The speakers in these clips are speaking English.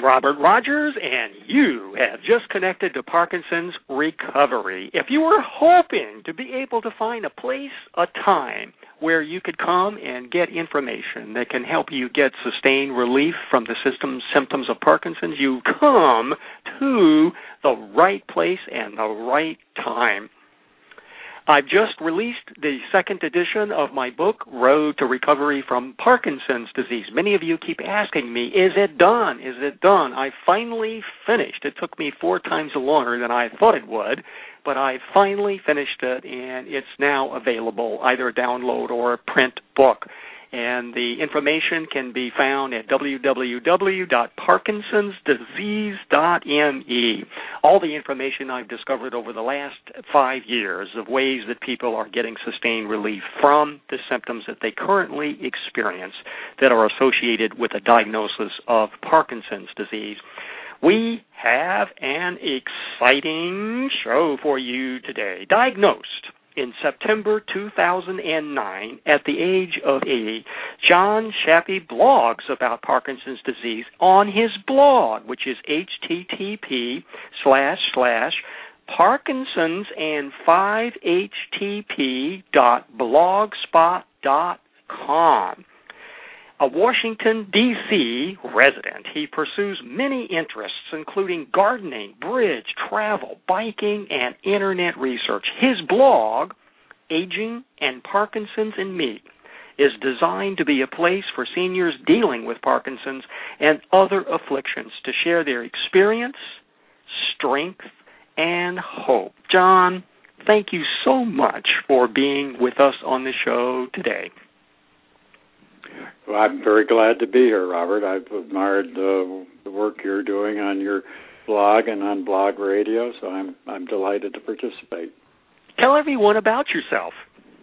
I'm Robert Rogers, and you have just connected to Parkinson's Recovery. If you were hoping to be able to find a place, a time, where you could come and get information that can help you get sustained relief from the symptoms of Parkinson's, you've come to the right place and the right time. I've just released the second edition of my book, Road to Recovery from Parkinson's Disease. Many of you keep asking me, is it done? Is it done? I finally finished. It took me 4 times longer than I thought it would, but I finally finished it, and it's now available, either a download or a print book. And the information can be found at www.parkinsonsdisease.me. All the information I've discovered over the last 5 years of ways that people are getting sustained relief from the symptoms that they currently experience that are associated with a diagnosis of Parkinson's disease. We have an exciting show for you today. Diagnosed in September 2009, at the age of 80, John Shappy blogs about Parkinson's disease on his blog, which is http://parkinsonsand5htp.blogspot.com. A Washington, D.C. resident, he pursues many interests, including gardening, bridge, travel, biking, and internet research. His blog, Aging and Parkinson's and Me, is designed to be a place for seniors dealing with Parkinson's and other afflictions to share their experience, strength, and hope. John, thank you so much for being with us on the show today. Well, I'm very glad to be here, Robert. I've admired the work you're doing on your blog and on Blog Radio, so I'm delighted to participate. Tell everyone about yourself.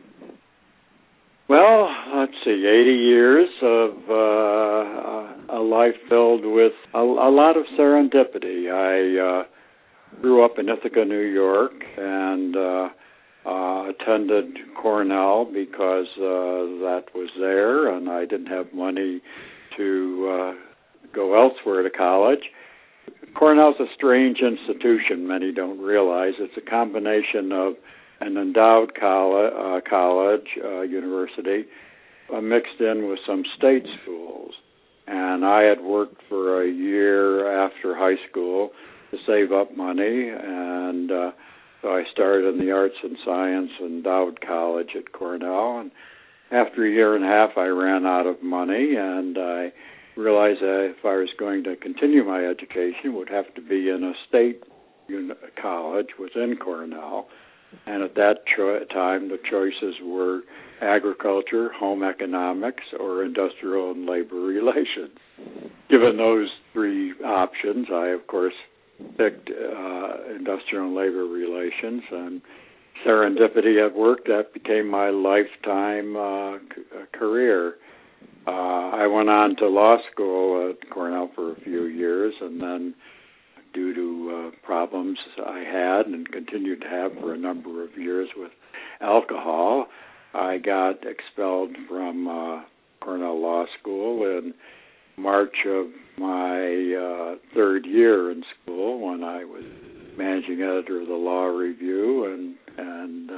Well, let's see, 80 years of a life filled with a lot of serendipity. I grew up in Ithaca, New York, and attended Cornell because that was there, and I didn't have money to go elsewhere to college. Cornell's a strange institution, many don't realize. It's a combination of an endowed university mixed in with some state schools. And I had worked for a year after high school to save up money, and so I started in the Arts and Science Endowed College at Cornell, and after a year and a half I ran out of money, and I realized that if I was going to continue my education, it would have to be in a state college within Cornell, and at that time the choices were agriculture, home economics, or industrial and labor relations. Given those 3 options, I, of course, picked industrial and labor relations, and serendipity at work, that became my lifetime career. I went on to law school at Cornell for a few years, and then due to problems I had and continued to have for a number of years with alcohol, I got expelled from Cornell Law School in March of my 3rd year in school, when I was managing editor of the Law Review, and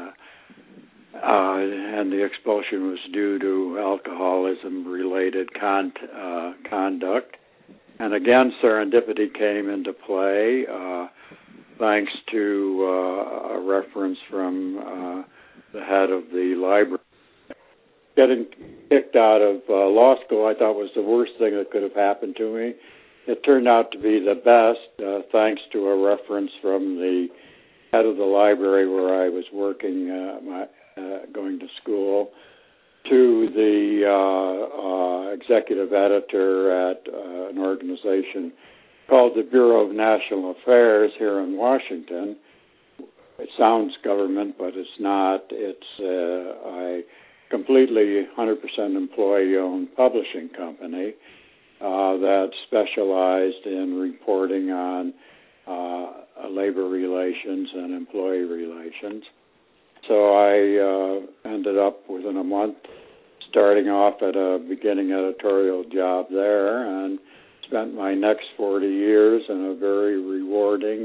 the expulsion was due to alcoholism-related conduct. And again, serendipity came into play, thanks to a reference from the head of the library. Getting kicked out of law school, I thought, was the worst thing that could have happened to me. It turned out to be the best, thanks to a reference from the head of the library where I was working, going to school, to the executive editor at an organization called the Bureau of National Affairs here in Washington. It sounds government, but it's not. It's a completely 100% employee-owned publishing company that specialized in reporting on labor relations and employee relations. So I ended up within a month starting off at a beginning editorial job there and spent my next 40 years in a very rewarding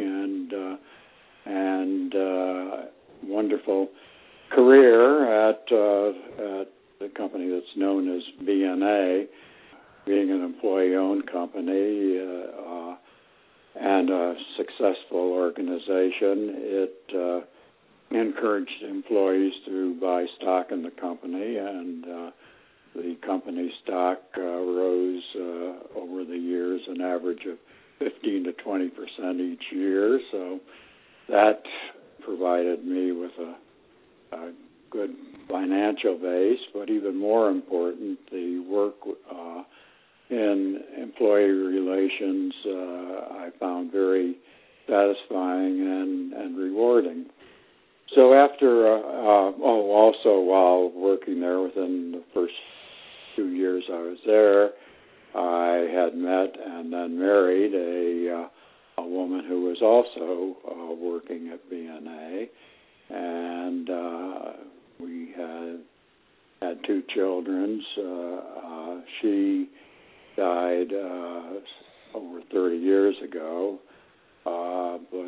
and wonderful career at the company that's known as BNA, being an employee-owned company and a successful organization. It encouraged employees to buy stock in the company, and the company stock rose over the years an average of 15 to 20% each year. So that provided me with a good financial base, but even more important, the work in employee relations I found very satisfying and rewarding. So after, also while working there, within the first 2 years I was there, I had met and then married a woman who was also working at BNA, and we had 2 children. She died over 30 years ago, but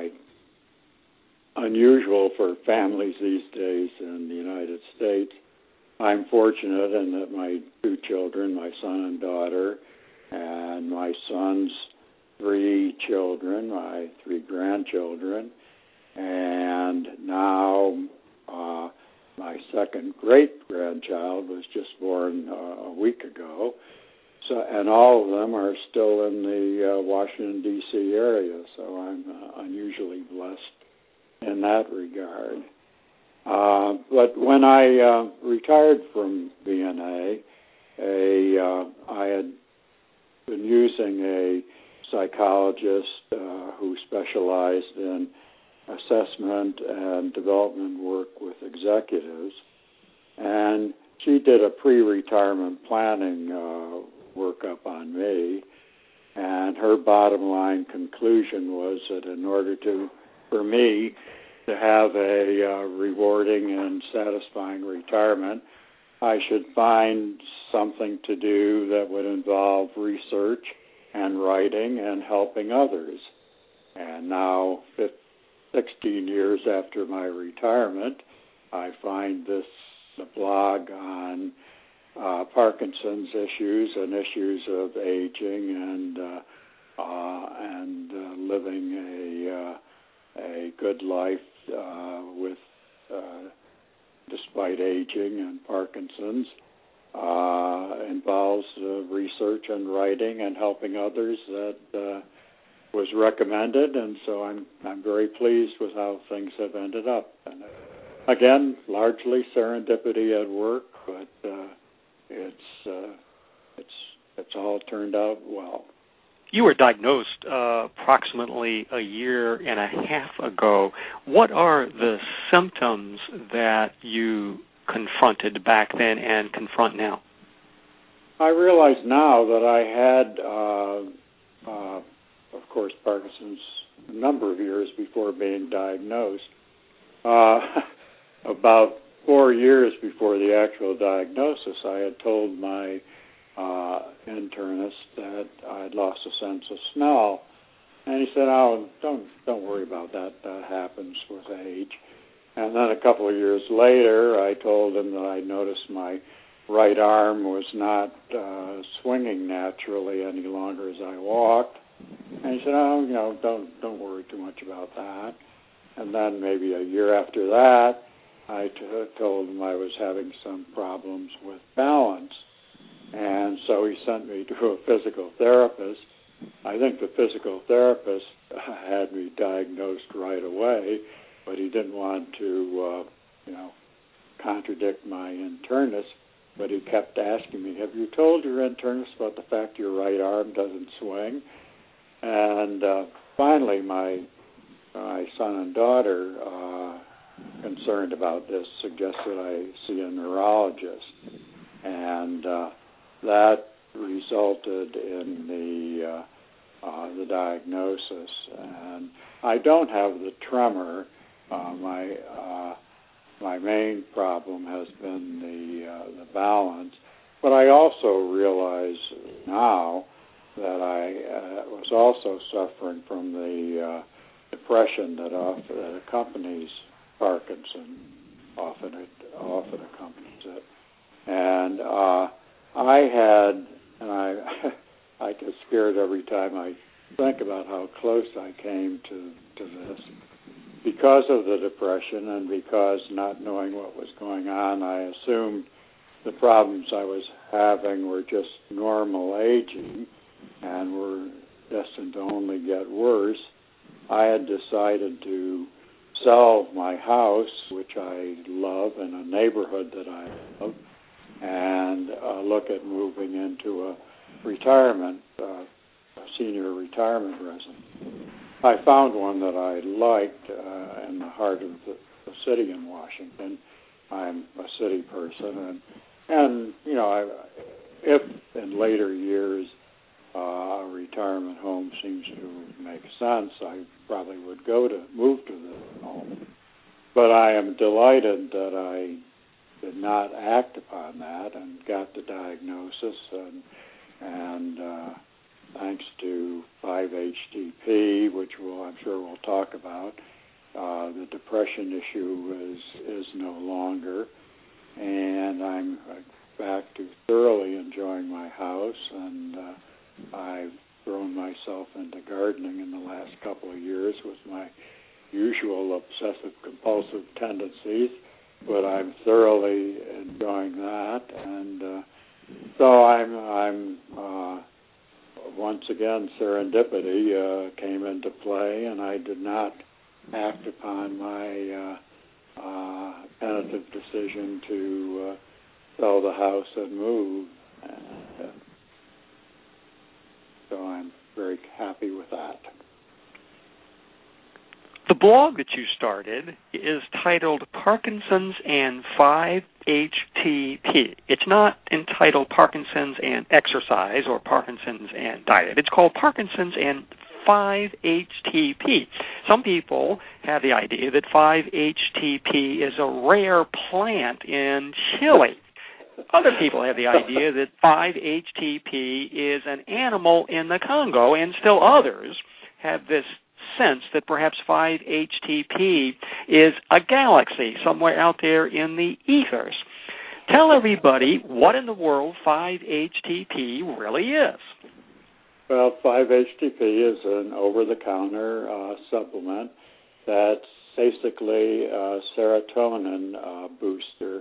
unusual for families these days in the United States, I'm fortunate in that my 2 children, my son and daughter, and my son's 3 children, my 3 grandchildren, and now my second great-grandchild was just born a week ago. So, and all of them are still in the Washington, D.C. area, so I'm unusually blessed in that regard. But when I retired from BNA, I had been using a psychologist who specialized in assessment and development work with executives, and she did a pre-retirement planning workup on me, and her bottom line conclusion was that in order for me to have a rewarding and satisfying retirement, I should find something to do that would involve research and writing and helping others. And now, 16 years after my retirement, I find the blog on Parkinson's issues and issues of aging and living a good life with despite aging and Parkinson's involves research and writing and helping others that was recommended, and so I'm very pleased with how things have ended up. And again, largely serendipity at work, but it's all turned out well. You were diagnosed approximately a year and a half ago. What are the symptoms that you confronted back then and confront now? I realize now that I had, of course, Parkinson's a number of years before being diagnosed. About 4 years before the actual diagnosis, I had told my internist that I had lost a sense of smell, and he said, "Oh, don't worry about that. That happens with age." And then a couple of years later, I told him that I noticed my right arm was not swinging naturally any longer as I walked, and he said, "Oh, don't worry too much about that." And then maybe a year after that, I told him I was having some problems with balance. And so he sent me to a physical therapist. I think the physical therapist had me diagnosed right away, but he didn't want to, contradict my internist. But he kept asking me, "Have you told your internist about the fact your right arm doesn't swing?" And finally, my son and daughter, concerned about this, suggested I see a neurologist. And that resulted in the diagnosis, and I don't have the tremor. My main problem has been the balance, but I also realize now that I was also suffering from the depression that accompanies Parkinson. Often accompanies it, and I get scared every time I think about how close I came to this. Because of the depression and because not knowing what was going on, I assumed the problems I was having were just normal aging and were destined to only get worse. I had decided to sell my house, which I love, in a neighborhood that I love, and look at moving into a senior retirement residence. I found one that I liked in the heart of the city in Washington. I'm a city person, and you know, if in later years a retirement home seems to make sense, I probably would move to this home. But I am delighted that I did not act upon that and got the diagnosis, and thanks to 5-HTP, which I'm sure we'll talk about, the depression issue is no longer, and I'm back to thoroughly enjoying my house, and I've thrown myself into gardening in the last couple of years with my usual obsessive-compulsive tendencies, but I'm thoroughly enjoying that, and so I'm once again, serendipity came into play, and I did not act upon my tentative decision to sell the house and move. So I'm very happy with that. The blog that you started is titled Parkinson's and 5-HTP. It's not entitled Parkinson's and Exercise or Parkinson's and Diet. It's called Parkinson's and 5-HTP. Some people have the idea that 5-HTP is a rare plant in Chile. Other people have the idea that 5-HTP is an animal in the Congo, and still others have this sense that perhaps 5-HTP is a galaxy somewhere out there in the ethers. Tell everybody what in the world 5-HTP really is. Well, 5-HTP is an over-the-counter supplement that's basically a serotonin booster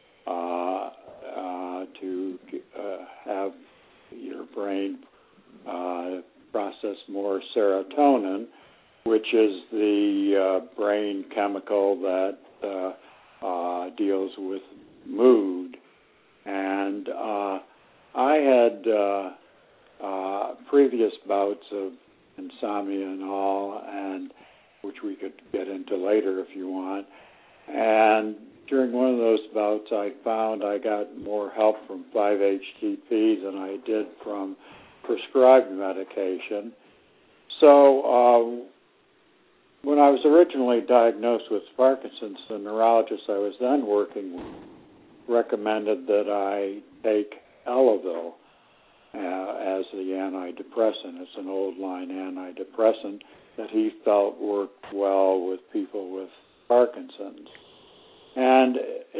to have your brain process more serotonin, which is the brain chemical that deals with mood. And I had previous bouts of insomnia and all, and which we could get into later if you want. And during one of those bouts, I found I got more help from 5-HTP than I did from prescribed medication. So when I was originally diagnosed with Parkinson's, the neurologist I was then working with recommended that I take Elavil as the antidepressant. It's an old line antidepressant that he felt worked well with people with Parkinson's. And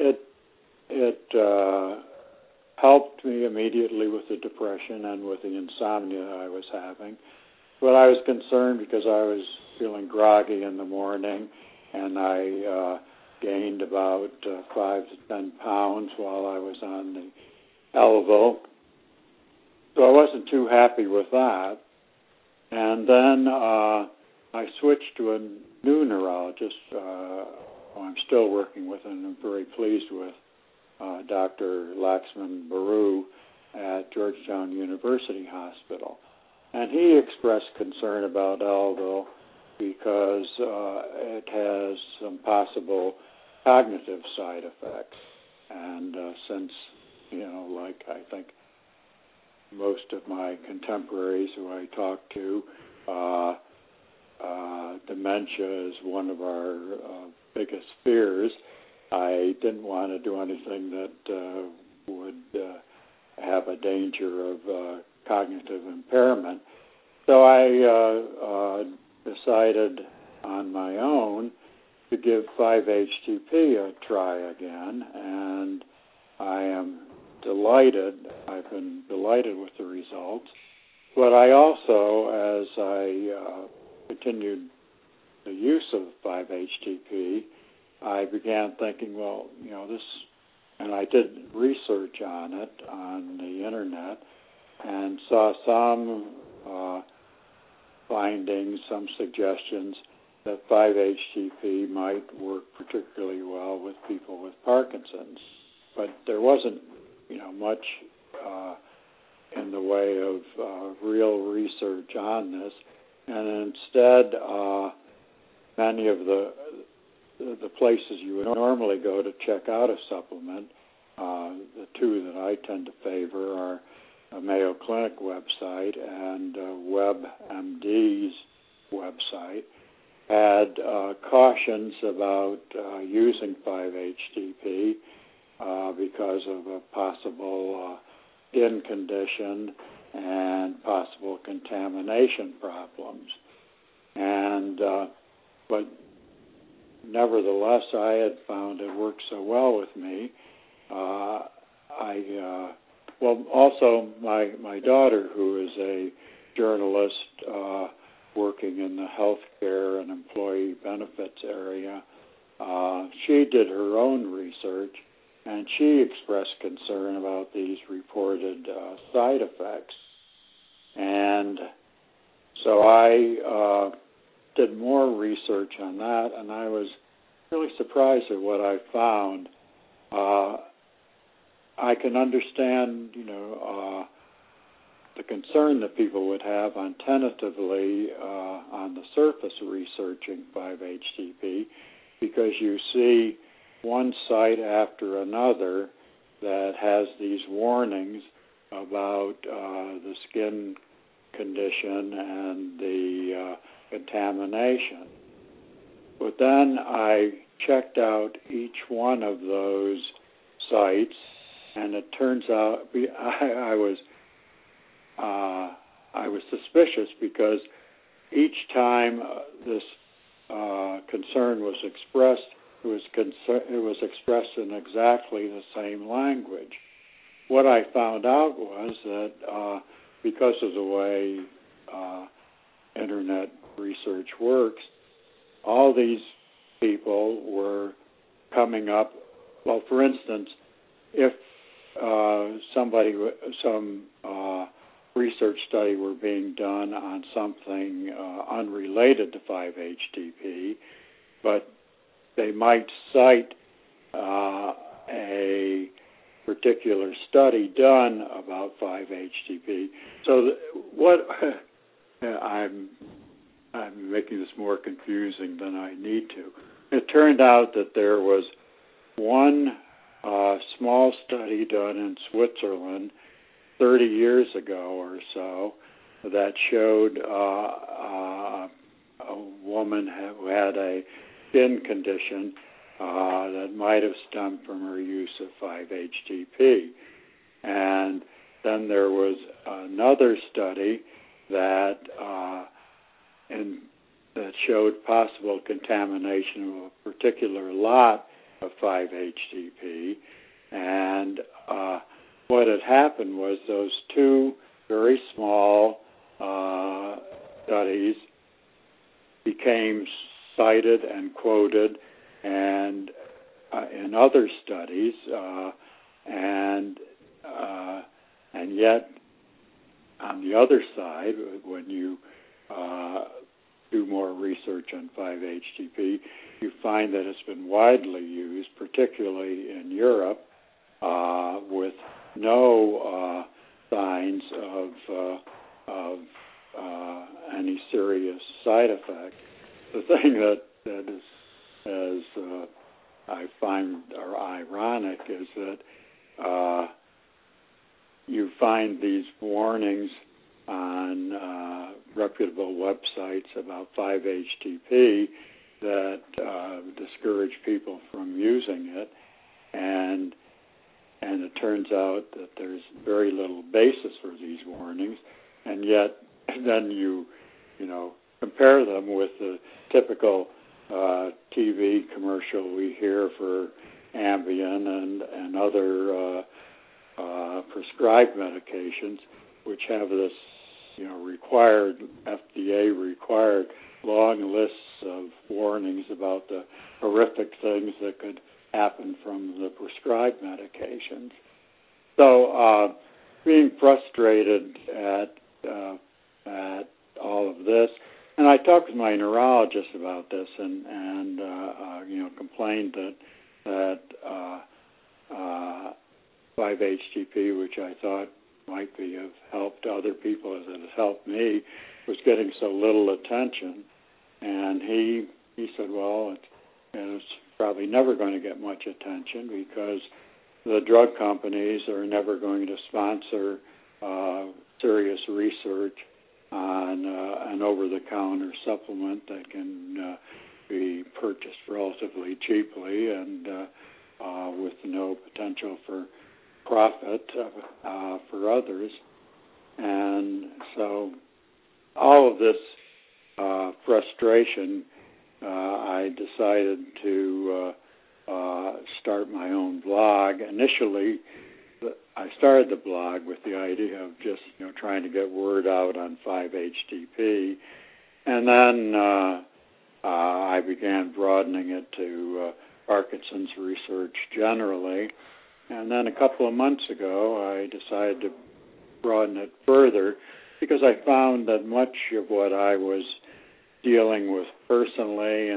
it helped me immediately with the depression and with the insomnia I was having. But I was concerned because I was feeling groggy in the morning, and I gained about 5 to 10 pounds while I was on the Elavil. So I wasn't too happy with that. And then I switched to a new neurologist who I'm still working with and I'm very pleased with, Dr. Laxman Baru at Georgetown University Hospital. And he expressed concern about Elavil because it has some possible cognitive side effects. And since, like I think most of my contemporaries who I talk to, dementia is one of our biggest fears. I didn't want to do anything that would have a danger of cognitive impairment. So I decided on my own to give 5-HTP a try again, and I am delighted. I've been delighted with the results. But I also, as I continued the use of 5-HTP, I began thinking, well, this, and I did research on it on the internet and saw some findings, some suggestions that 5-HTP might work particularly well with people with Parkinson's. But there wasn't, much in the way of real research on this, and instead, many of the places you would normally go to check out a supplement, the two that I tend to favor are a Mayo Clinic website and WebMD's website, had cautions about using 5-HTP because of a possible skin condition and possible contamination problems. And but nevertheless, I had found it worked so well with me. Also my daughter, who is a journalist working in the healthcare and employee benefits area, she did her own research, and she expressed concern about these reported side effects. And so I did more research on that, and I was really surprised at what I found. I can understand, the concern that people would have on tentatively on the surface researching 5-HTP, because you see one site after another that has these warnings about the skin condition and the contamination. But then I checked out each one of those sites, and it turns out I was suspicious, because each time this concern was expressed, it was expressed in exactly the same language. What I found out was that because of the way internet research works, all these people were coming up. Well, for instance, if some research study were being done on something unrelated to 5-HTP, but they might cite a particular study done about 5-HTP. So I'm making this more confusing than I need to. It turned out that there was one small study done in Switzerland 30 years ago or so that showed a woman who had a skin condition that might have stemmed from her use of 5-HTP. And then there was another study that showed possible contamination of a particular lot of 5-HTP. And what had happened was those two very small studies became cited and quoted and in other studies, and yet on the other side, when you do more research on 5-HTP, you find that it's been widely used, particularly in Europe, with no signs of any serious side effects. The thing that is, as I find ironic, is that you find these warnings on reputable websites about 5-HTP that discourage people from using it, and and it turns out that there's very little basis for these warnings, and yet then you compare them with the typical TV commercial we hear for Ambien and other prescribed medications, which have this required, FDA-required long lists of warnings about the horrific things that could happen from the prescribed medications. So being frustrated at all of this, and I talked with my neurologist about this, and complained that 5-HTP, which I thought might be of help to other people as it has helped me, was getting so little attention. And he said, well, it's probably never going to get much attention because the drug companies are never going to sponsor serious research on an over-the-counter supplement that can be purchased relatively cheaply and with no potential for profit for others. And so all of this frustration, I decided to start my own blog. Initially, I started the blog with the idea of just trying to get word out on 5-HTP, and then I began broadening it to Parkinson's research generally. And then a couple of months ago, I decided to broaden it further because I found that much of what I was dealing with personally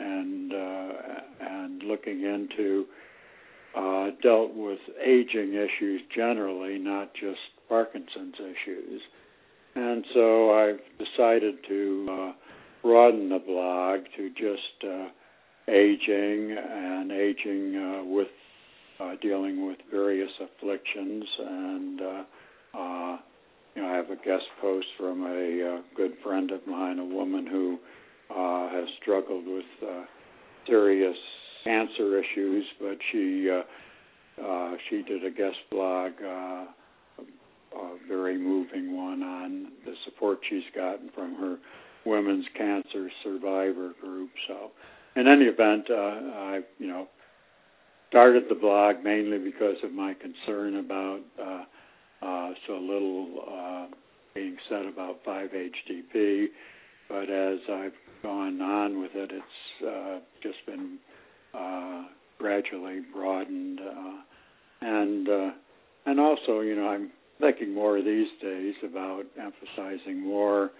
and looking into dealt with aging issues generally, not just Parkinson's issues. And so I've decided to broaden the blog to just aging and aging with dealing with various afflictions. And I have a guest post from a good friend of mine, a woman who has struggled with serious cancer issues, but she did a guest blog, a very moving one, on the support she's gotten from her women's cancer survivor group. So, in any event, I started the blog mainly because of my concern about so little being said about 5-HTP. But as I've gone on with it, it's just been gradually broadened, and also, I'm thinking more these days about emphasizing more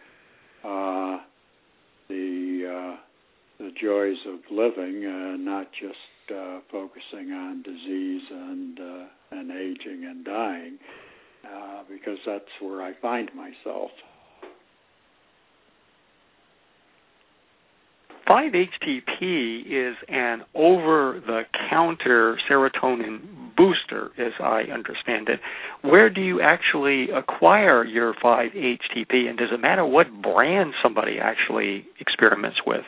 the joys of living, not just focusing on disease and aging and dying, because that's where I find myself. 5-HTP is an over-the-counter serotonin booster, as I understand it. Where do you actually acquire your 5-HTP, and does it matter what brand somebody actually experiments with?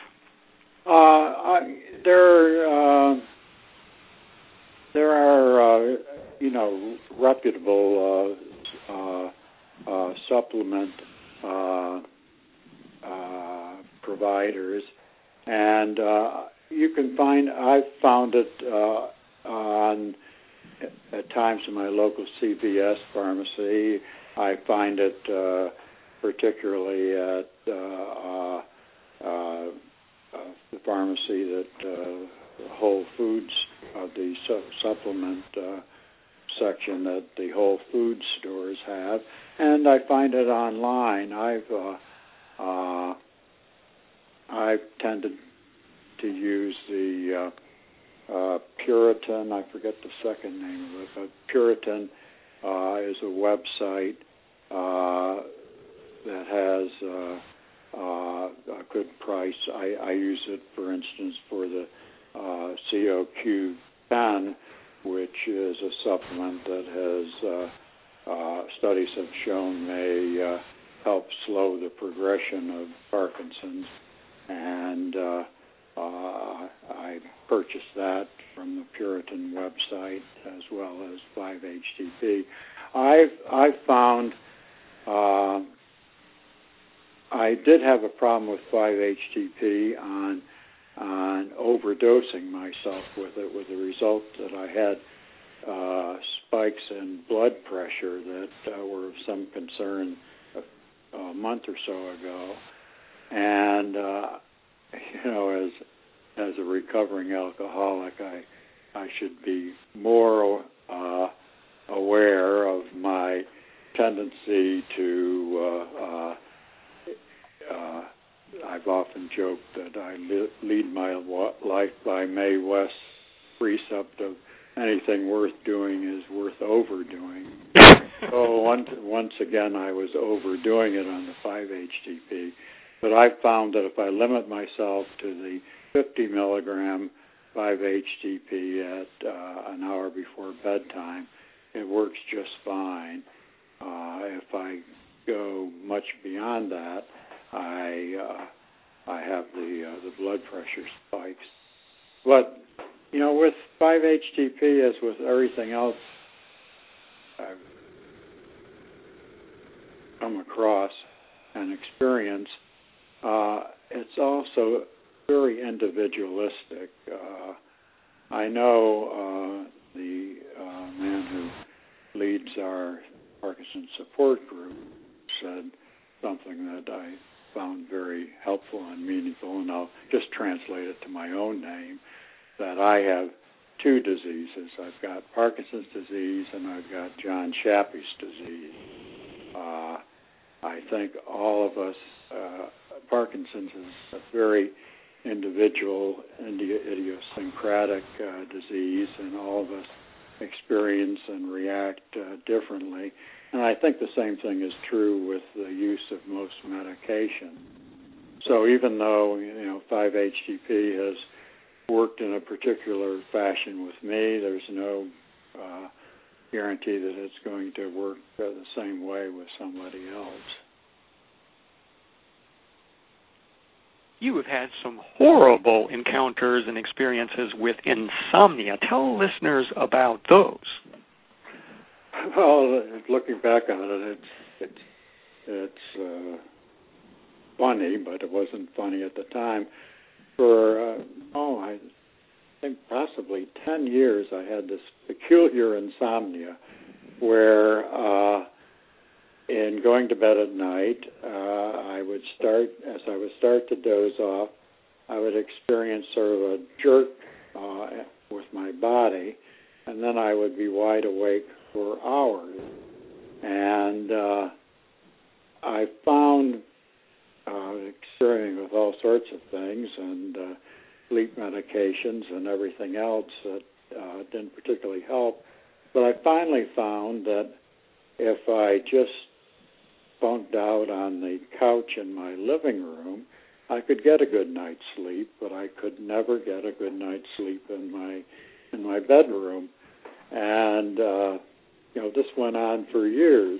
There are reputable supplement providers. And you can find, I've found it at times in my local CVS pharmacy. I find it particularly at the pharmacy that Whole Foods, the supplement section that the Whole Foods stores have. And I find it online. I've tended to use the Puritan, I forget the second name of it, but Puritan is a website that has a good price. I use it, for instance, for the COQ10, which is a supplement that has studies have shown may help slow the progression of Parkinson's. And I purchased that from the Puritan website as well as 5-HTP. I've found I did have a problem with 5-HTP on overdosing myself with it, with the result that I had spikes in blood pressure that were of some concern a month or so ago. And, as a recovering alcoholic, I should be more aware of my tendency to I've often joked that I lead my life by Mae West's precept of anything worth doing is worth overdoing. So once again, I was overdoing it on the 5-HTP. But I've found that if I limit myself to the 50 milligram 5-HTP at an hour before bedtime, it works just fine. If I go much beyond that, I have the blood pressure spikes. But with 5-HTP, as with everything else I've come across and experienced, it's also very individualistic. I know the man who leads our Parkinson's support group said something that I found very helpful and meaningful, and I'll just translate it to my own name, that I have two diseases. I've got Parkinson's disease and I've got John Shappy's disease. I think all of us, Parkinson's is a very individual, idiosyncratic disease, and all of us experience and react differently. And I think the same thing is true with the use of most medication. So even though 5-HTP has worked in a particular fashion with me, there's no guarantee that it's going to work the same way with somebody else. You have had some horrible encounters and experiences with insomnia. Tell listeners about those. Well, looking back on it, it's funny, but it wasn't funny at the time. For I think possibly 10 years, I had this peculiar insomnia where, in going to bed at night, I would start to doze off, I would experience sort of a jerk with my body, and then I would be wide awake for hours. And I found, experimenting with all sorts of things and sleep medications and everything else that didn't particularly help. But I finally found that if I just bunked out on the couch in my living room, I could get a good night's sleep, but I could never get a good night's sleep in my bedroom. And this went on for years.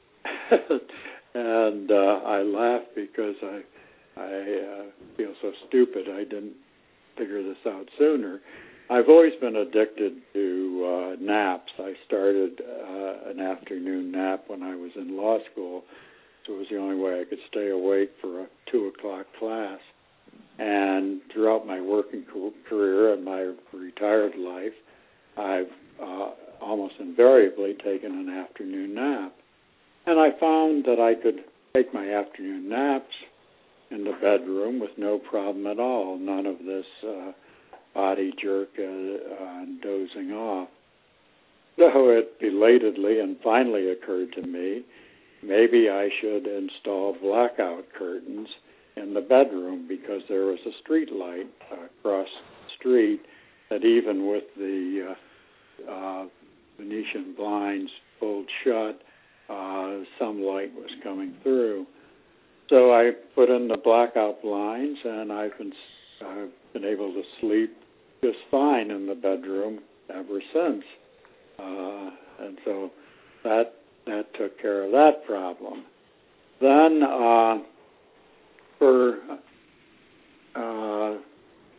And I laugh because I feel so stupid I didn't figure this out sooner. I've always been addicted to naps. I started an afternoon nap when I was in law school, so it was the only way I could stay awake for a 2 o'clock class. And throughout my working career and my retired life, I've almost invariably taken an afternoon nap. And I found that I could take my afternoon naps in the bedroom with no problem at all, none of this body jerk and dozing off. So it belatedly and finally occurred to me, maybe I should install blackout curtains in the bedroom, because there was a street light across the street that even with the Venetian blinds pulled shut, some light was coming through. So I put in the blackout blinds, and I've been able to sleep just fine in the bedroom ever since. And so that took care of that problem. Then for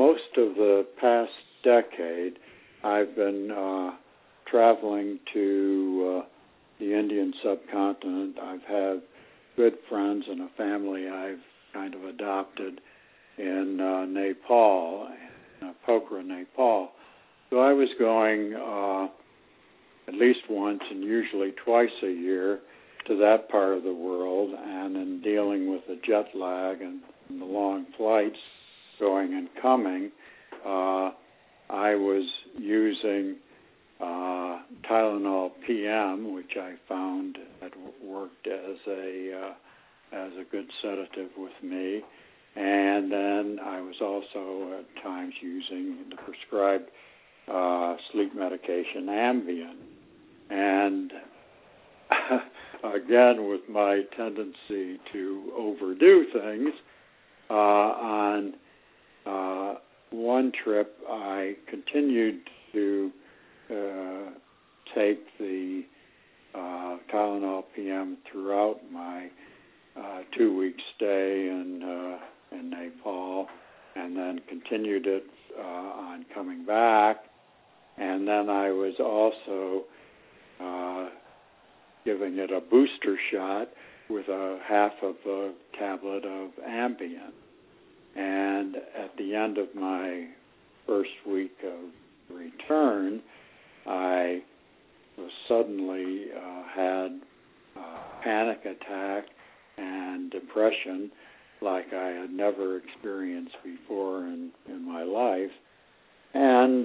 most of the past decade, I've been traveling to the Indian subcontinent. I've had good friends and a family I've kind of adopted in Nepal, Pokhara, Nepal. So I was going at least once and usually twice a year to that part of the world, and in dealing with the jet lag and the long flights going and coming, I was using Tylenol PM, which I found had worked as a good sedative with me, and then I was also at times using the prescribed sleep medication Ambien. And again, with my tendency to overdo things, on one trip I continued to take the Tylenol PM throughout my 2-week stay in Nepal, and then continued it on coming back. And then I was also giving it a booster shot with a half of a tablet of Ambien. And at the end of my first week of return, I was suddenly had a panic attack and depression like I had never experienced before in my life. And,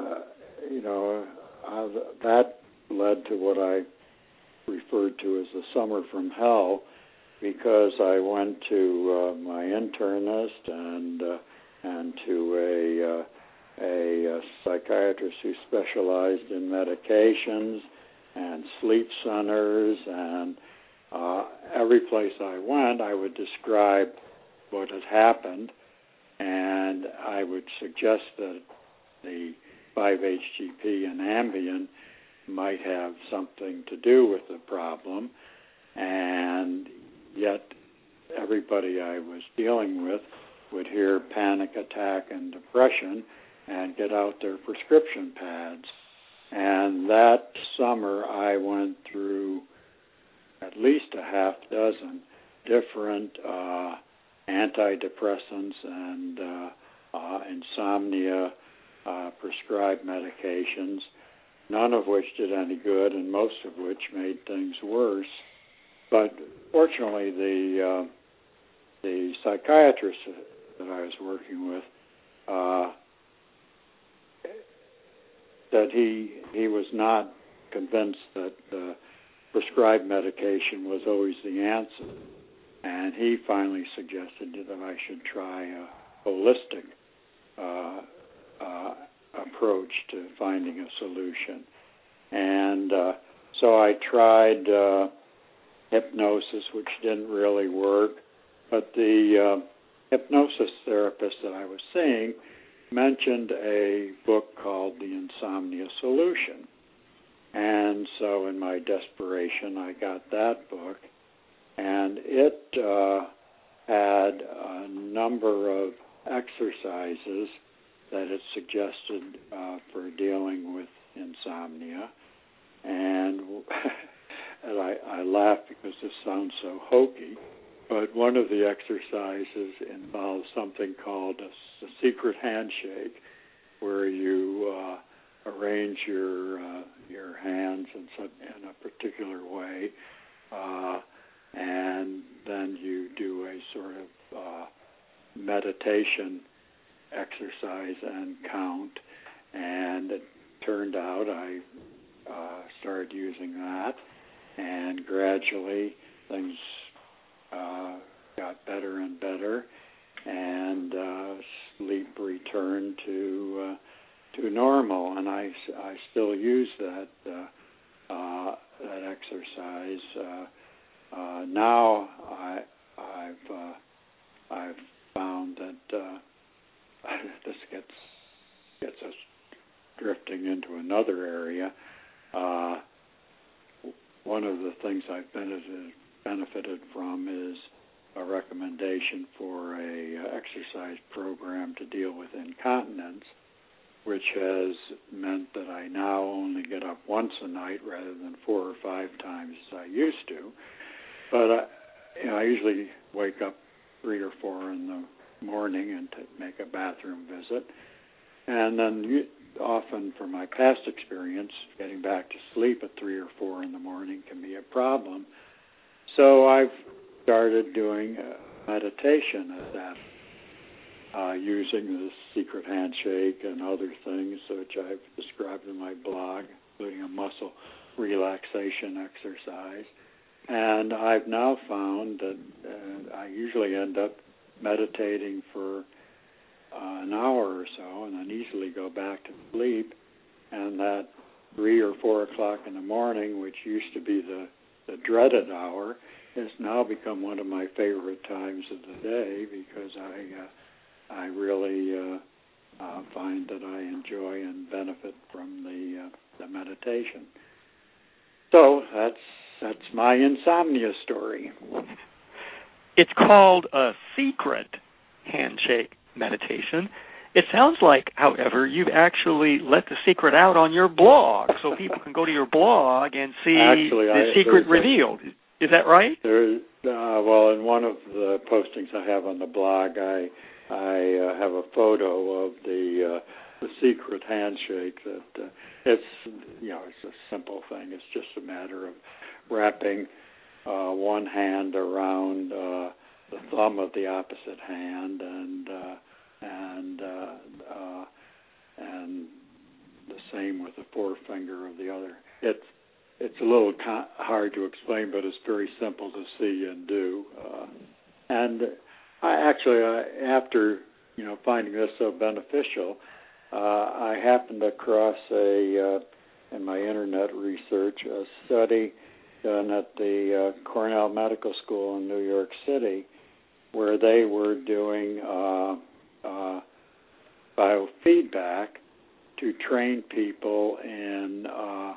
that led to what I referred to as the summer from hell, because I went to my internist and to a psychiatrist who specialized in medications and sleep centers, and every place I went, I would describe what had happened, and I would suggest that the 5-HTP and Ambien might have something to do with the problem, and yet everybody I was dealing with would hear panic attack and depression and get out their prescription pads. And that summer I went through at least a half dozen different antidepressants and insomnia prescribed medications, none of which did any good and most of which made things worse. But fortunately, the psychiatrist that I was working with said he was not convinced that prescribed medication was always the answer, and he finally suggested that I should try a holistic approach to finding a solution. And so I tried hypnosis, which didn't really work, but the hypnosis therapist that I was seeing mentioned a book called The Insomnia Solution. And so in my desperation, I got that book, and it had a number of exercises that it suggested for dealing with insomnia. And I laugh because this sounds so hokey, but one of the exercises involves something called a secret handshake, where you arrange your hands in a particular way, and then you do a sort of meditation exercise and count. And it turned out I started using that, and gradually things got better and better, and sleep returned to normal. And I still use that exercise. Now I've found that this gets us drifting into another area. One of the things I've benefited from is a recommendation for a exercise program to deal with incontinence, which has meant that I now only get up once a night rather than 4 or 5 times as I used to. But I usually wake up 3 or 4 in the morning and to make a bathroom visit. And then often, from my past experience, getting back to sleep at 3 or 4 in the morning can be a problem. So I've started doing meditation at that, using the secret handshake and other things which I've described in my blog, including a muscle relaxation exercise. And I've now found that I usually end up meditating for an hour or so and then easily go back to sleep. And that 3 or 4 o'clock in the morning, which used to be the dreaded hour, has now become one of my favorite times of the day because I really find that I enjoy and benefit from the meditation. So that's my insomnia story. It's called a secret handshake meditation. It sounds like, however, you've actually let the secret out on your blog, so people can go to your blog and see the secret revealed. Is that right? Well, in one of the postings I have on the blog, I have a photo of the secret handshake. That it's a simple thing. It's just a matter of wrapping one hand around the thumb of the opposite hand, and the same with the forefinger of the other. It's a little hard to explain, but it's very simple to see and do. And I actually, after finding this so beneficial, I happened across in my internet research, a study done at the Cornell Medical School in New York City, where they were doing biofeedback to train people in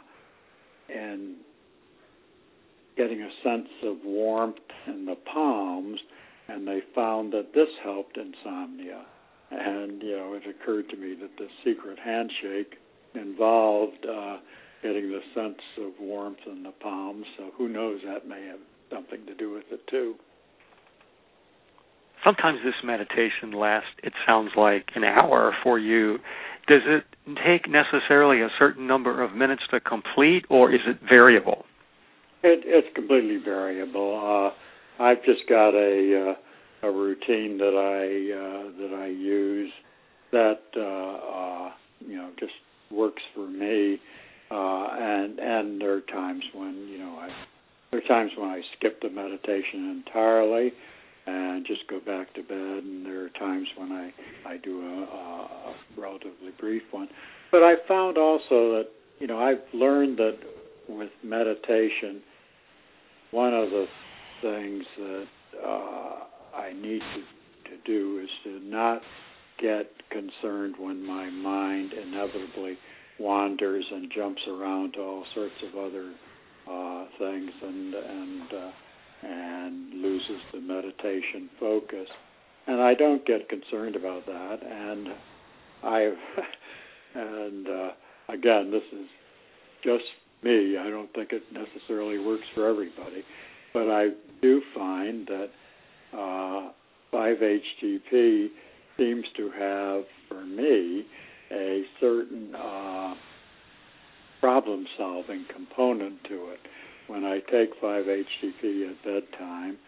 getting a sense of warmth in the palms, and they found that this helped insomnia. And, it occurred to me that the secret handshake involved getting the sense of warmth in the palms, so who knows, that may have something to do with it too. Sometimes this meditation lasts, it sounds like, an hour for you. Does it take necessarily a certain number of minutes to complete, or is it variable? It's completely variable. I've just got a routine that I use that just works for me, and there are times when I skip the meditation entirely and just go back to bed, and there are times when I do a relatively brief one. But I found also that I've learned that with meditation, one of the things that I need to do is to not get concerned when my mind inevitably wanders and jumps around to all sorts of other things and loses the meditation focus. And I don't get concerned about that. And again, this is just me. I don't think it necessarily works for everybody. But I do find that 5-HTP seems to have, for me, a certain problem-solving component to it. When I take 5-HTP at bedtime,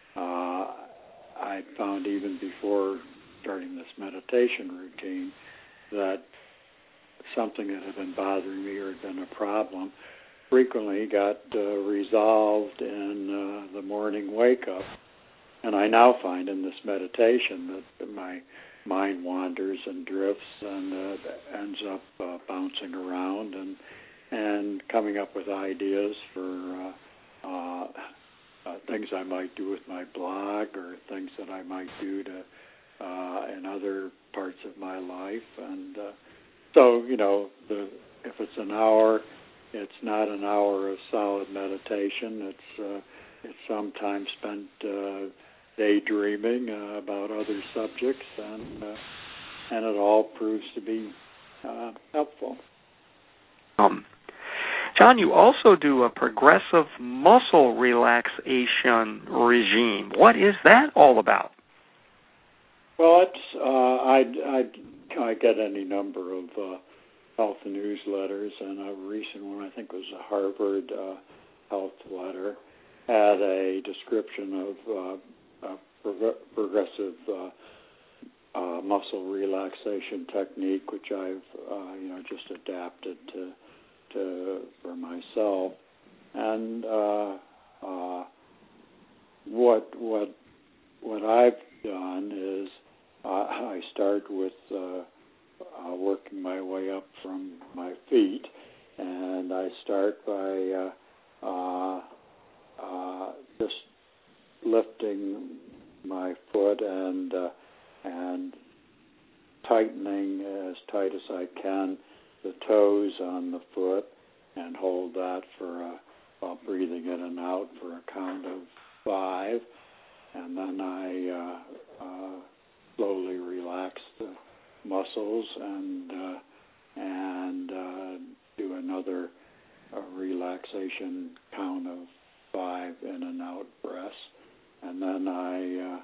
I found even before starting this meditation routine that something that had been bothering me or had been a problem frequently got resolved in the morning wake-up. And I now find in this meditation that my mind wanders and drifts and ends up bouncing around and coming up with ideas for things I might do with my blog or things that I might do in other parts of my life. And so, if it's an hour, it's not an hour of solid meditation. It's sometimes spent daydreaming about other subjects, and it all proves to be helpful. John, you also do a progressive muscle relaxation regime. What is that all about? Well, it's I get any number of health newsletters, and a recent one, I think, was a Harvard health letter, had a description of progressive muscle relaxation technique, which I've just adapted to for myself. And what I've done is I start with working my way up from my feet, and I start by just lifting my foot and tightening as tight as I can the toes on the foot, and hold that for while breathing in and out for a count of 5, and then I slowly relax the muscles and do another relaxation count of 5 in and out breaths, and then I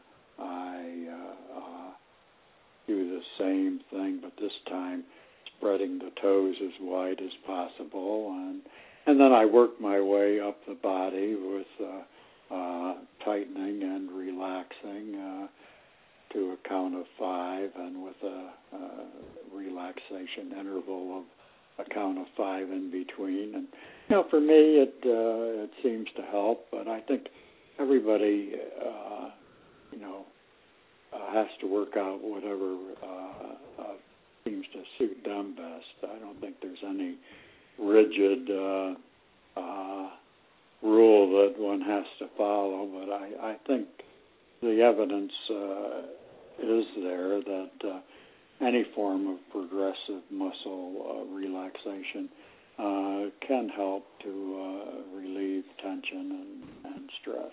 do the same thing, but this time spreading the toes as wide as possible, and then I work my way up the body with tightening and relaxing to a count of 5, and with a relaxation interval of a count of 5 in between. And for me, it seems to help, but I think everybody has to work out whatever seems to suit them best. I don't think there's any rigid rule that one has to follow, but I think the evidence is there that any form of progressive muscle relaxation can help to relieve tension and stress.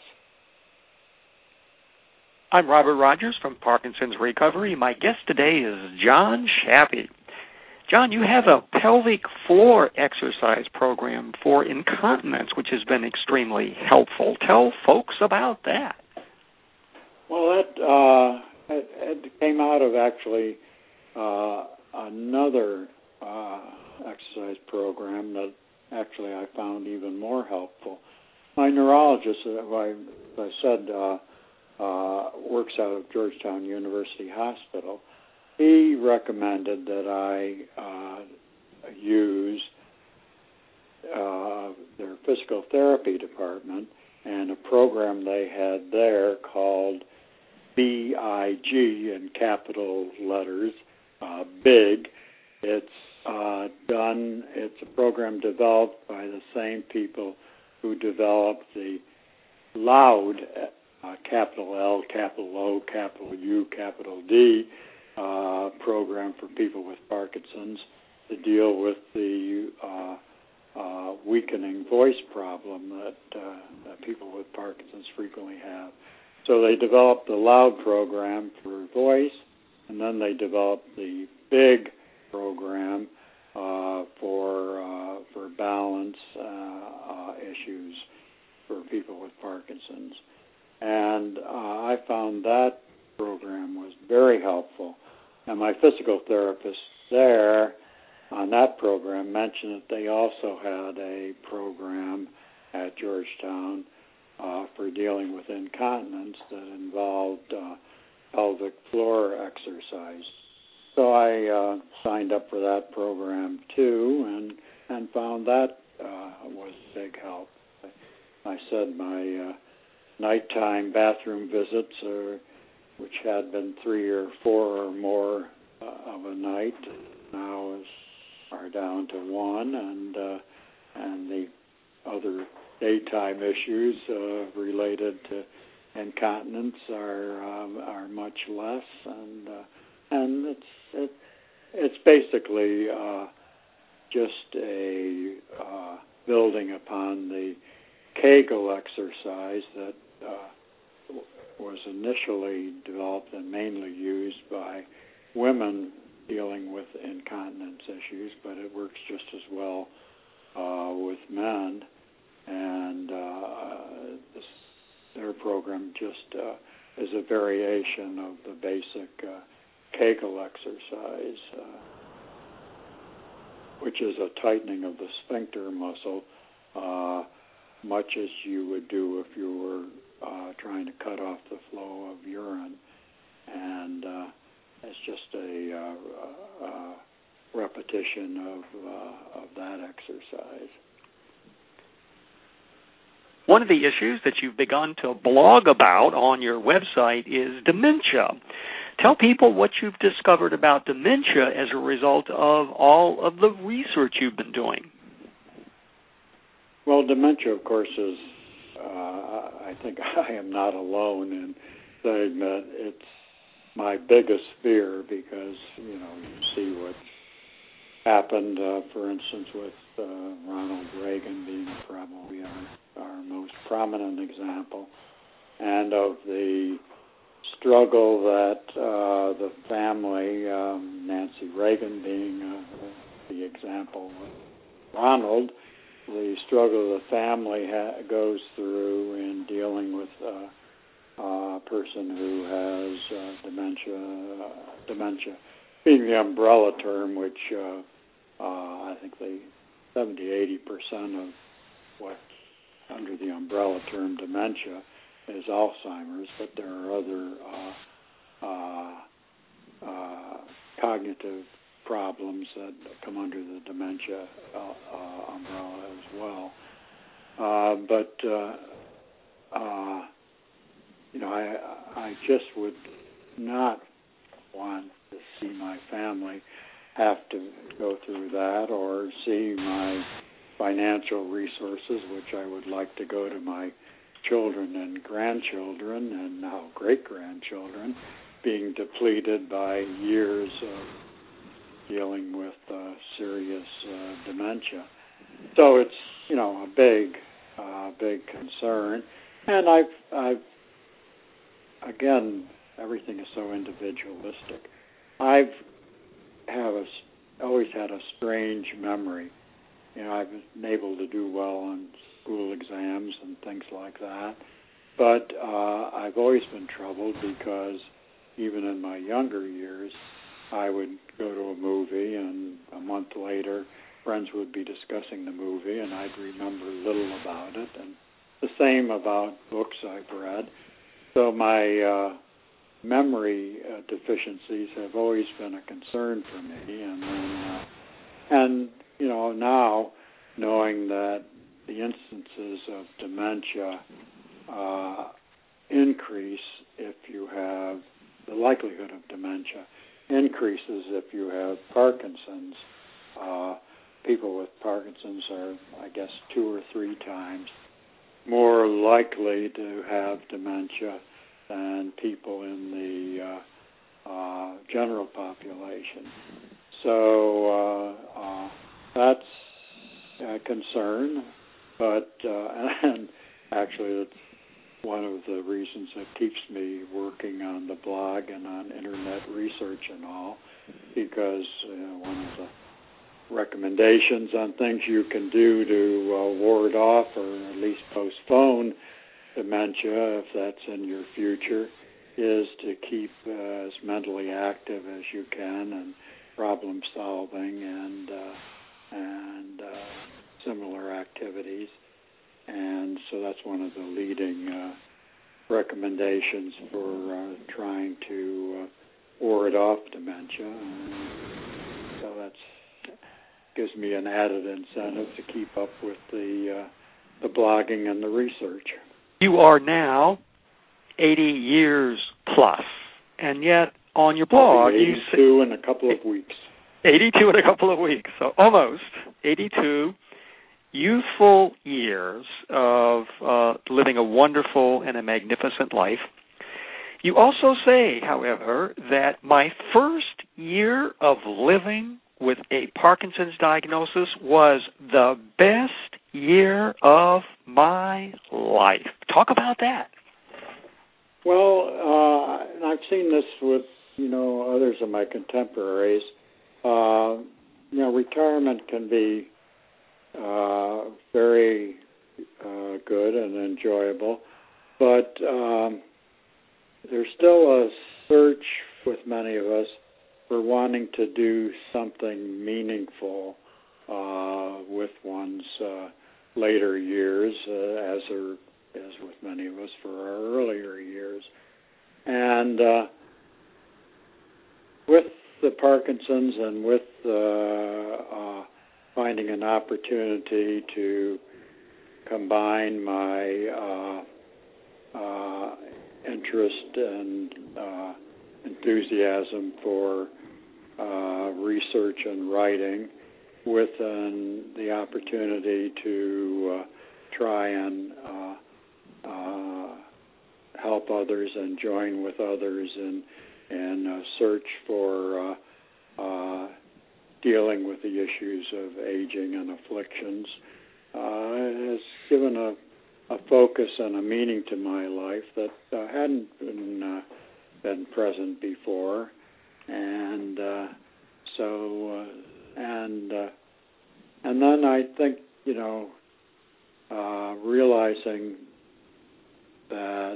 I'm Robert Rogers from Parkinson's Recovery. My guest today is John Shappy. John, you have a pelvic floor exercise program for incontinence, which has been extremely helpful. Tell folks about that. Well, it came out of actually another exercise program that actually I found even more helpful. My neurologist, I said, works out of Georgetown University Hospital. He recommended that I use their physical therapy department and a program they had there called BIG in capital letters, BIG. It's a program developed by the same people who developed the LOUD, capital L, capital O, capital U, capital D, program for people with Parkinson's to deal with the weakening voice problem that people with Parkinson's frequently have. So they developed the LOUD program for voice, and then they developed the BIG program for balance issues for people with Parkinson's. And I found that program was very helpful. And my physical therapist there on that program mentioned that they also had a program at Georgetown for dealing with incontinence that involved pelvic floor exercise. So I signed up for that program too, and found that was a big help. I said my nighttime bathroom visits, which had been 3 or 4 or more of a night, now are down to 1, and the other daytime issues related to incontinence are much less, and it's basically just a building upon the Kegel exercise that was initially developed and mainly used by women dealing with incontinence issues, but it works just as well with men. And their program just is a variation of the basic Kegel exercise, which is a tightening of the sphincter muscle, much as you would do if you were trying to cut off the flow of urine. And it's just a repetition of that exercise. One of the issues that you've begun to blog about on your website is dementia. Tell people what you've discovered about dementia as a result of all of the research you've been doing. Well, dementia, of course, is, I think I am not alone in saying that it's my biggest fear because, you see what's happened, for instance, with Ronald Reagan being probably our most prominent example, and of the struggle that the family, Nancy Reagan being the example with Ronald, the struggle the family goes through in dealing with a person who has dementia being the umbrella term, which I think 70-80% of what's under the umbrella term dementia is Alzheimer's, but there are other cognitive problems that come under the dementia umbrella as well. I just would not want to see my family have to go through that, or see my financial resources, which I would like to go to my children and grandchildren and now great-grandchildren, being depleted by years of dealing with serious dementia. So it's, a big concern. And I've again, everything is so individualistic. I've always had a strange memory. I've been able to do well on school exams and things like that. But I've always been troubled because even in my younger years, I would go to a movie and a month later, friends would be discussing the movie and I'd remember little about it. And the same about books I've read. So my memory deficiencies have always been a concern for me. And now knowing that the instances of dementia increase if you have the likelihood of dementia increases if you have Parkinson's. People with Parkinson's are, I guess, 2 or 3 times more likely to have dementia than people in the general population. So that's a concern, but and actually that's one of the reasons that keeps me working on the blog and on internet research and all, because one of the recommendations on things you can do to ward off or at least postpone dementia, if that's in your future, is to keep as mentally active as you can and problem solving and similar activities. And so that's one of the leading recommendations for trying to ward off dementia. And so that gives me an added incentive to keep up with the blogging and the research. You are now 80 years plus, and yet on your blog, 82 in a couple of weeks. 82 in a couple of weeks, so almost 82 youthful years of living a wonderful and a magnificent life. You also say, however, that my first year of living with a Parkinson's diagnosis was the best year of my life. Talk about that. Well, and I've seen this with, others of my contemporaries. Retirement can be very good and enjoyable, but there's still a search with many of us for wanting to do something meaningful with one's later years, as with many of us for our earlier years. And with the Parkinson's and with finding an opportunity to combine my interest and enthusiasm for research and writing with the opportunity to try and help others and join with others in a search for dealing with the issues of aging and afflictions has given a focus and a meaning to my life that hadn't been present before, and then I think realizing that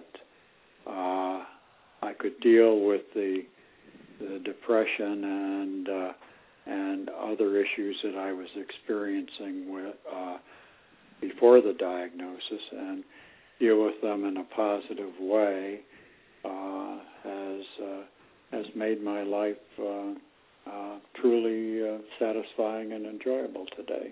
I could deal with the depression and other issues that I was experiencing with before the diagnosis and deal with them in a positive way has made my life truly satisfying and enjoyable today.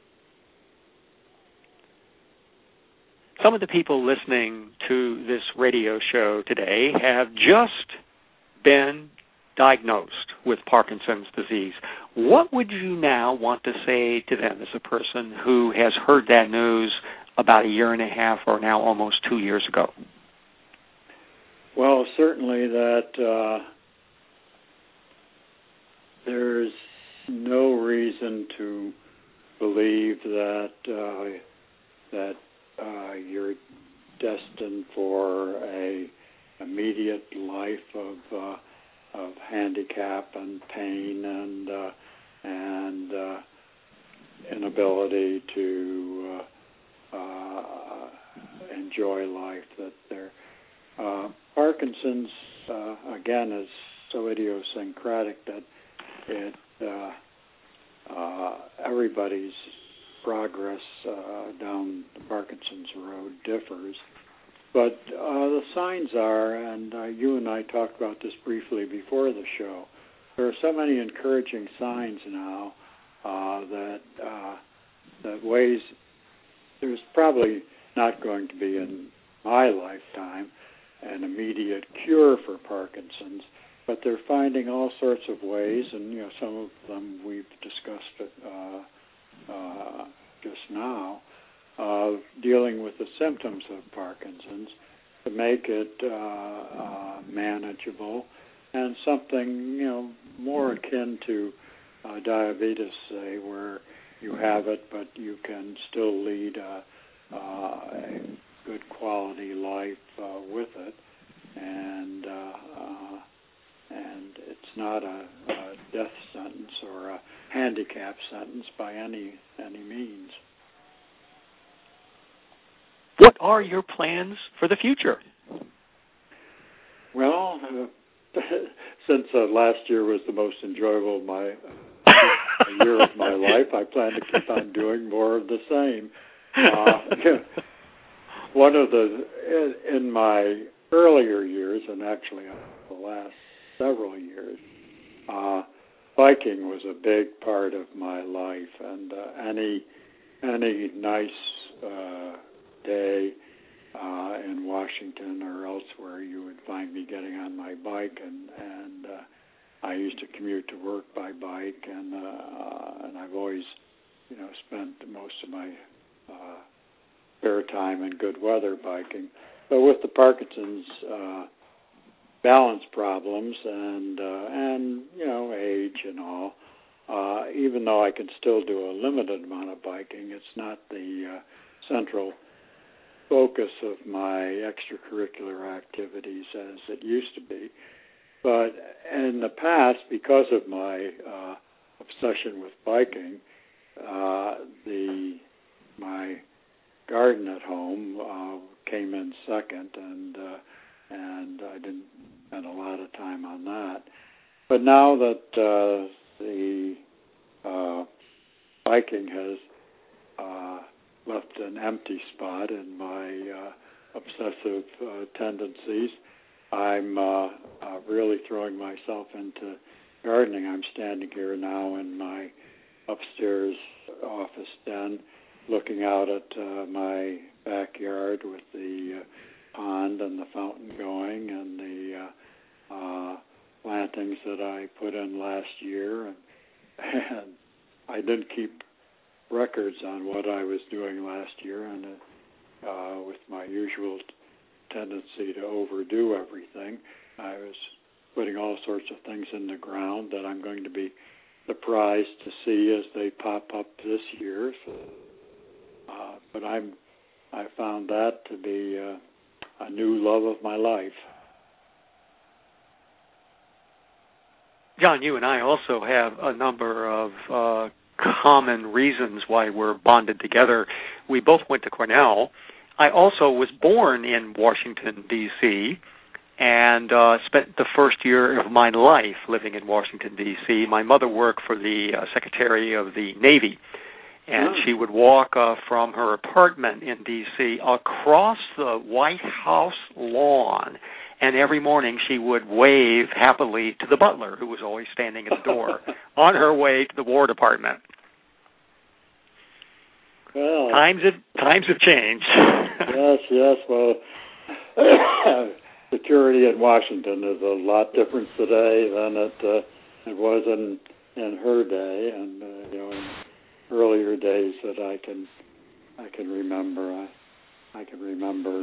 Some of the people listening to this radio show today have just been diagnosed with Parkinson's disease. What would you now want to say to them as a person who has heard that news about a year and a half or now almost 2 years ago? Well, certainly that there's no reason to believe that you're destined for a immediate life of handicap and pain and inability to enjoy life. That Parkinson's again is so idiosyncratic that everybody's progress down the Parkinson's road differs. But the signs are, and you and I talked about this briefly before the show, there are so many encouraging signs now that ways there's probably not going to be in my lifetime an immediate cure for Parkinson's, but they're finding all sorts of ways, and some of them we've discussed just now, of dealing with the symptoms of Parkinson's to make it manageable and something more akin to diabetes, say, where you have it but you can still lead a good quality life with it, and it's not a death sentence or a handicap sentence by any means. What are your plans for the future? Well, since last year was the most enjoyable year of my life, I plan to keep on doing more of the same. One of in my earlier years, and actually the last several years, biking was a big part of my life, and any nice day in Washington or elsewhere, you would find me getting on my bike, and I used to commute to work by bike, and I've always, spent most of my spare time in good weather biking. But with the Parkinson's balance problems and age and all, even though I can still do a limited amount of biking, it's not the central focus of my extracurricular activities as it used to be. But in the past, because of my obsession with biking, my garden at home came in second, and I didn't spend a lot of time on that. But now that the biking has left an empty spot in my obsessive tendencies, I'm really throwing myself into gardening. I'm standing here now in my upstairs office den, looking out at my backyard with the pond and the fountain going, and the plantings that I put in last year. And I didn't keep records on what I was doing last year, and with my usual tendency to overdo everything, I was putting all sorts of things in the ground that I'm going to be surprised to see as they pop up this year. So, but I found that to be a new love of my life. John, you and I also have a number of common reasons why we're bonded together. We both went to Cornell. I also was born in Washington, D.C., and spent the first year of my life living in Washington, D.C. My mother worked for the Secretary of the Navy, and she would walk from her apartment in D.C. across the White House lawn, and every morning she would wave happily to the butler, who was always standing at the door, on her way to the War Department. Well, times have changed. Yes. Well, security in Washington is a lot different today than it was in her day, and in earlier days that I can remember. I can remember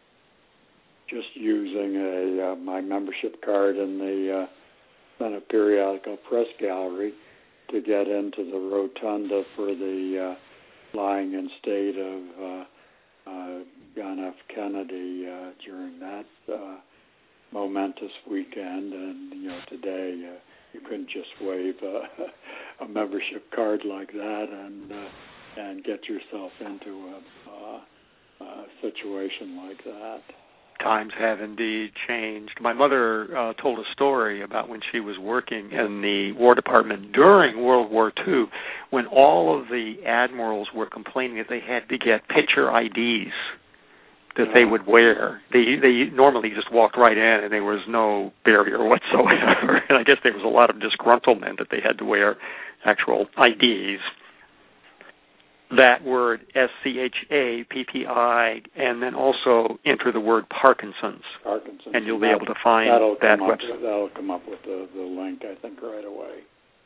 just using my membership card in the Senate Periodical Press Gallery to get into the rotunda for the lying in state of John F. Kennedy during that momentous weekend. And today you couldn't just wave a membership card like that and get yourself into a situation like that. Times have indeed changed. My mother told a story about when she was working in the War Department during World War II, when all of the admirals were complaining that they had to get picture IDs that they would wear. They normally just walked right in, and there was no barrier whatsoever. And I guess there was a lot of disgruntlement that they had to wear actual IDs. That word, SCHAPPI, and then also enter the word Parkinson's. And you'll be able to find that website. That'll come up with the link, I think, right away.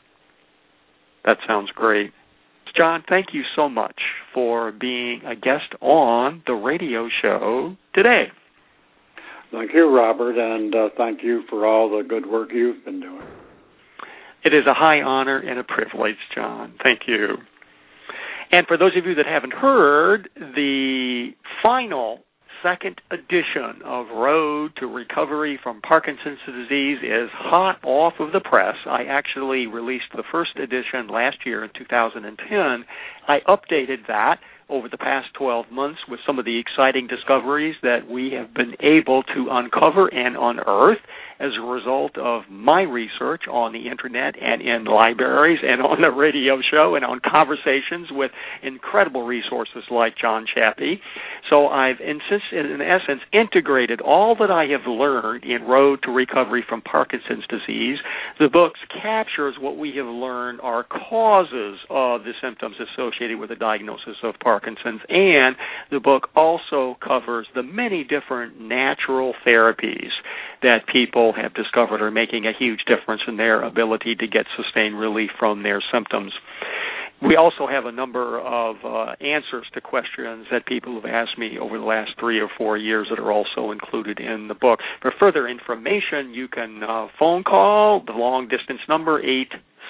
That sounds great. John, thank you so much for being a guest on the radio show today. Thank you, Robert, and thank you for all the good work you've been doing. It is a high honor and a privilege, John. Thank you. And for those of you that haven't heard, the final second edition of Road to Recovery from Parkinson's Disease is hot off of the press. I actually released the first edition last year in 2010. I updated that over the past 12 months with some of the exciting discoveries that we have been able to uncover and unearth as a result of my research on the Internet and in libraries and on the radio show and on conversations with incredible resources like John Chappie. So I've, in essence, integrated all that I have learned in Road to Recovery from Parkinson's Disease. The book captures what we have learned are causes of the symptoms associated with the diagnosis of Parkinson's, and the book also covers the many different natural therapies that people have discovered are making a huge difference in their ability to get sustained relief from their symptoms. We also have a number of answers to questions that people have asked me over the last 3 or 4 years that are also included in the book. For further information, you can phone call the long-distance number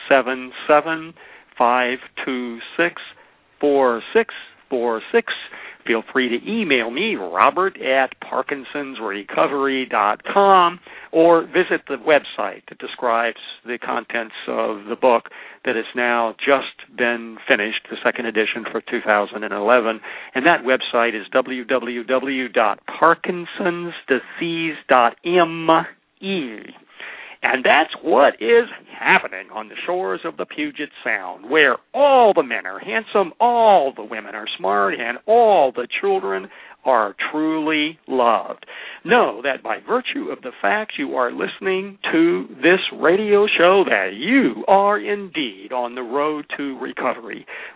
877-526-4646. Feel free to email me, robert@parkinsonsrecovery.com, or visit the website that describes the contents of the book that has now just been finished, the second edition for 2011. And that website is www.parkinsonsdisease.me. And that's what is happening on the shores of the Puget Sound, where all the men are handsome, all the women are smart, and all the children are truly loved. Know that by virtue of the fact you are listening to this radio show, that you are indeed on the road to recovery.